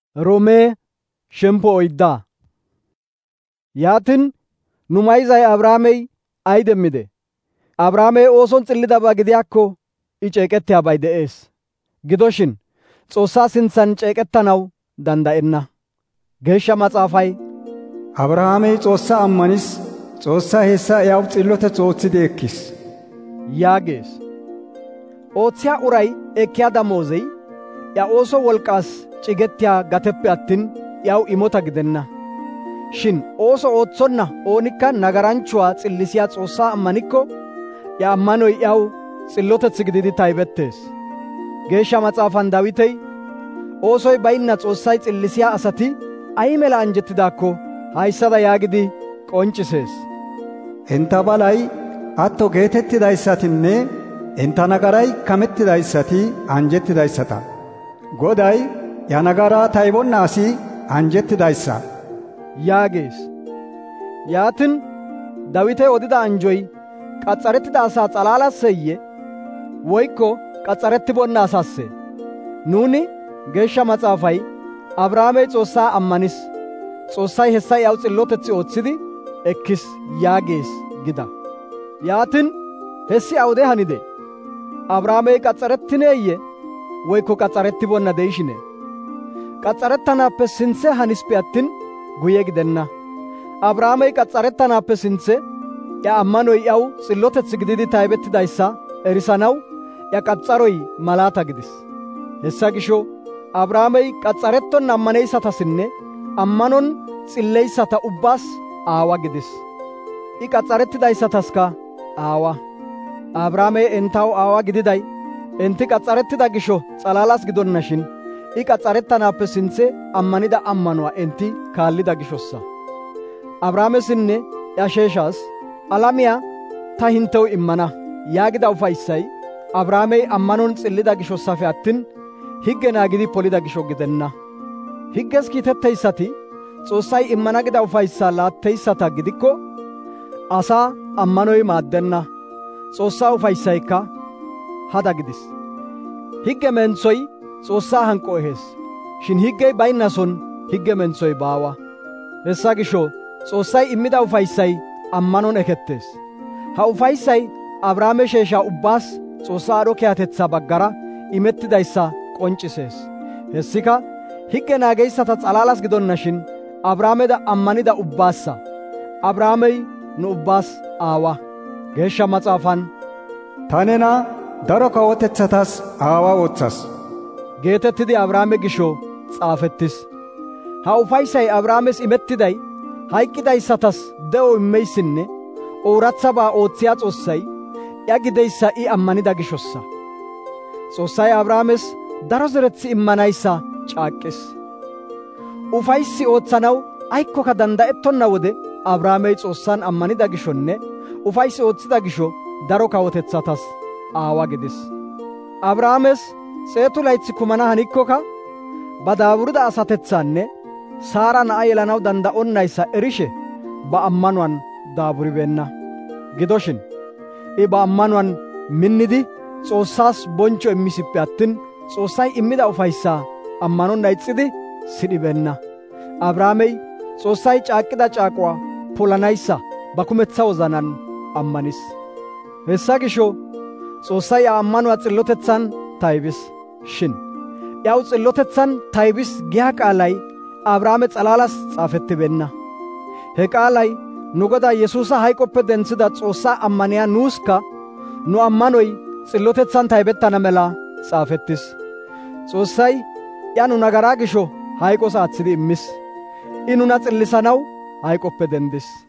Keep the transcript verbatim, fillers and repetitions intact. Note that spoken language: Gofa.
Roome shempo oydda. Yaatin nu mayzay Abrahaamey ay demmide? Abrahaamey ooson xillidaba gidiyakko I ceeqettiyabay de'ees. Gidoshin Xoossaa sinthan ceeqettanaw danda'enna. Geeshsha Maxaafay, Abrahaamey Xoossaa ammanis, Xoossay hessa iyaw xilloteth ooththidi ekkis yaagees. Oothiya uray ekkiya damoozey iya ooso wolqaas cigettiya gateppe attin iyaw imota gidenna. Shin ooso ooththonna oonikka nagaranchuwaa xillisiya Xoossaa ammanikko iya ammanoy iyaw xilloteth gididi taybettees. Geeshsha Maxaafan Dawitey, oosoy baynna Xoossay xillisiya asati ay mela anjettidaakko hayssada yaagidi qonccisees. Enta balay atto geetettidayssatinne enta nagaray kamettidayssati anjettidayssata. Goday ya nagaraa taybonna asi anjettidayssa yaagees. Yaatin Dawitey odida anjoy qaxxarettida asaa xalaalasseeyye woykko qaxxarettibonna asaasse? Nuuni Geeshsha Maxaafay Abrahaamey Xoossaa ammanis, Xoossay hessa iyaw xilloteth ooththidi ekkis yaagees gida. Yaatin hessi awude hanide? Abrahaamey qaxxarettineeyye woykko qaxxarettibonna de'ishine? Qaxxarettanaappe sinthe hanispe attin guye gidenna. Abrahaamey qaxxarettanaappe sinthe iya ammanoy iyaw xilloteth gididi taybettidayssa erisanaw iya qaxxaroy malaata gidis. Hessa gisho Abrahaamey qaxxarettonna ammaneysatassinne ammanon xilleyssata ubbaas aawa gidis. I qaxxarettidayssataska aawa. Abrahaamey entaw aawa gididay enti qaxxarettida gisho xalaalas gidonnashin I qaxxarettanaappe sinthe ammanida ammanuwaa enti kaallida gishossa. Abrahaamessinne iya sheeshaas alamiyaa ta hintew immana yaagida ufayssay Abrahaamey ammanon xillida gishossafe attin higge naagidi polida gisho gidenna. Higges kiitetteyssati Xoossay immana gida ufayssaa laatteyssata gidikko asaa ammanoy maaddenna. Xoossaa ufayssaykka hada gidis. Higge mentsoy Xoossaa hanqo ehees. Shin higgey baynnason higge mentsoy baawa. Hessa gisho Xoossay immida ufayssay ammanon ekettees. Ha ufayssay Abrahaame sheeshaa ubbaas Xoossaa aadho kiyatetsaa baggara imettidayssa qonccisees. Hessika higge naageyssata xalaalas gidonnashin Abrahaameda ammanida ubbaassa. Abrahaamey nu ubbaas aawa. Geeshsha Maxaafan, ta nena daro kawotetsatas aawa ooththas geetettidi Abrahaame gisho xaafettis. Ha ufayssay Abrahaames imettiday hayqqidayssatas de'o immeyssinne ooratsabaa oothiya Xoossay iya gideyssa I ammanida gishossa. Xoossay Abrahaames daro zerethi immanayssa caaqqis. Ufayssi ooththanaw aykkoka danda'ettonna wode Abrahaamey Xoossan ammanida gishonne ufayssi ooththida gisho daro kawotetsatas aawa gidis. Abrahaames xeetu laythi kumana hanikkoka ba daaburida asatetsaanne Saara na'a yelanaw danda'onnayssa erishe ba ammanuwan daaburibeenna. Gidoshin I ba ammanuwan minnidi Xoossaas bonchcho immisippe attin Xoossay immida ufayssaa ammanonna ixxidi sidhibeenna. Abrahaamey Xoossay caaqqida caaquwaa polanayssa ba kumeththa wozanan ammanis. Hessa gisho Xoossay iya ammanuwaa xillotetsan taybis. Shin iyaw xillotetsan taybis giya qaalay Abrahaame xalaalas xaafettibeenna. He qaalay nu Godaa Yesuusa hayqoppe dentsida Xoossaa ammaniya nuuska nu ammanoy xillotetsan taybettana mela xaafettis. Xoossay iya nu nagaraa gisho hayqos aaththidi immis. I nuna xillisanaw hayqoppe dendis.